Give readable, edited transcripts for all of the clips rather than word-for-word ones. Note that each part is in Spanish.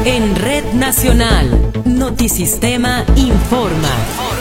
En Red Nacional, Notisistema informa.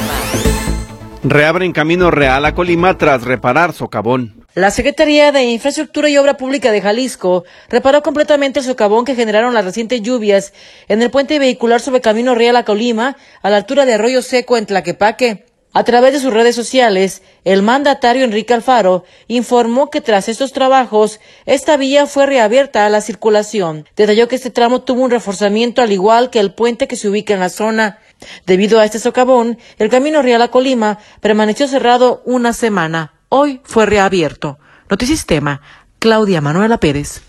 Reabren Camino Real a Colima tras reparar socavón. La Secretaría de Infraestructura y Obra Pública de Jalisco reparó completamente el socavón que generaron las recientes lluvias en el puente vehicular sobre Camino Real a Colima, a la altura de Arroyo Seco en Tlaquepaque. A través de sus redes sociales, el mandatario Enrique Alfaro informó que tras estos trabajos, esta vía fue reabierta a la circulación. Detalló que este tramo tuvo un reforzamiento al igual que el puente que se ubica en la zona. Debido a este socavón, el Camino Real a Colima permaneció cerrado una semana. Hoy fue reabierto. Notisistema, Claudia Manuela Pérez.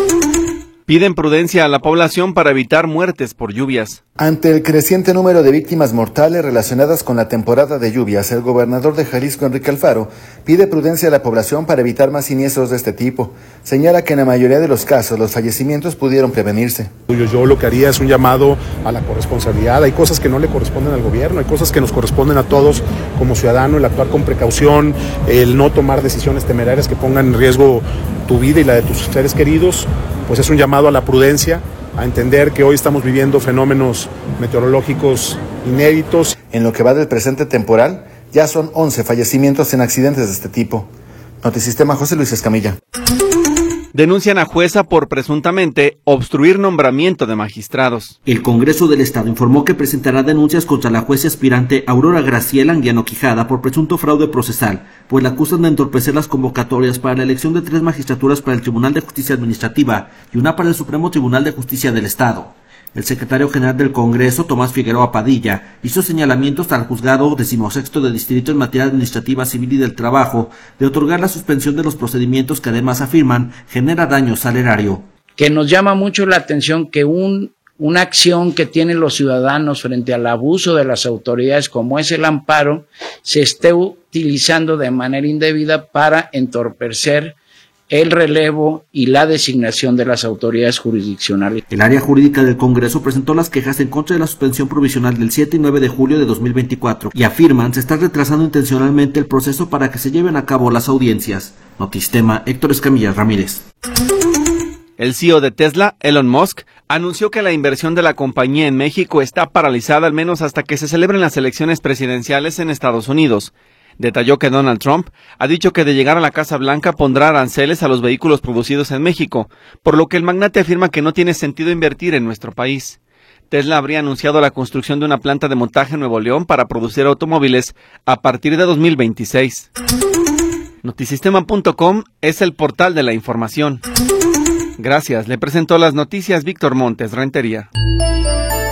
Piden prudencia a la población para evitar muertes por lluvias. Ante el creciente número de víctimas mortales relacionadas con la temporada de lluvias, el gobernador de Jalisco, Enrique Alfaro, pide prudencia a la población para evitar más siniestros de este tipo. Señala que en la mayoría de los casos los fallecimientos pudieron prevenirse. Yo lo que haría es un llamado a la corresponsabilidad. Hay cosas que no le corresponden al gobierno, hay cosas que nos corresponden a todos como ciudadanos, el actuar con precaución, el no tomar decisiones temerarias que pongan en riesgo tu vida y la de tus seres queridos. Pues es un llamado a la prudencia, a entender que hoy estamos viviendo fenómenos meteorológicos inéditos. En lo que va del presente temporal, ya son 11 fallecimientos en accidentes de este tipo. Notisistema, José Luis Escamilla. Denuncian a jueza por presuntamente obstruir nombramiento de magistrados. El Congreso del Estado informó que presentará denuncias contra la jueza aspirante Aurora Graciela Anguiano Quijada por presunto fraude procesal, pues la acusan de entorpecer las convocatorias para la elección de 3 magistraturas para el Tribunal de Justicia Administrativa y una para el Supremo Tribunal de Justicia del Estado. El secretario general del Congreso, Tomás Figueroa Padilla, hizo señalamientos al juzgado 16º de distrito en materia administrativa civil y del trabajo de otorgar la suspensión de los procedimientos que además afirman genera daño al erario. Que nos llama mucho la atención que una acción que tienen los ciudadanos frente al abuso de las autoridades, como es el amparo, se esté utilizando de manera indebida para entorpecer el relevo y la designación de las autoridades jurisdiccionales. El área jurídica del Congreso presentó las quejas en contra de la suspensión provisional del 7 y 9 de julio de 2024 y afirman se está retrasando intencionalmente el proceso para que se lleven a cabo las audiencias. Notisistema, Héctor Escamilla Ramírez. El CEO de Tesla, Elon Musk, anunció que la inversión de la compañía en México está paralizada al menos hasta que se celebren las elecciones presidenciales en Estados Unidos. Detalló que Donald Trump ha dicho que de llegar a la Casa Blanca pondrá aranceles a los vehículos producidos en México, por lo que el magnate afirma que no tiene sentido invertir en nuestro país. Tesla habría anunciado la construcción de una planta de montaje en Nuevo León para producir automóviles a partir de 2026. Notisistema.com es el portal de la información. Gracias, le presentó las noticias Víctor Montes Rentería.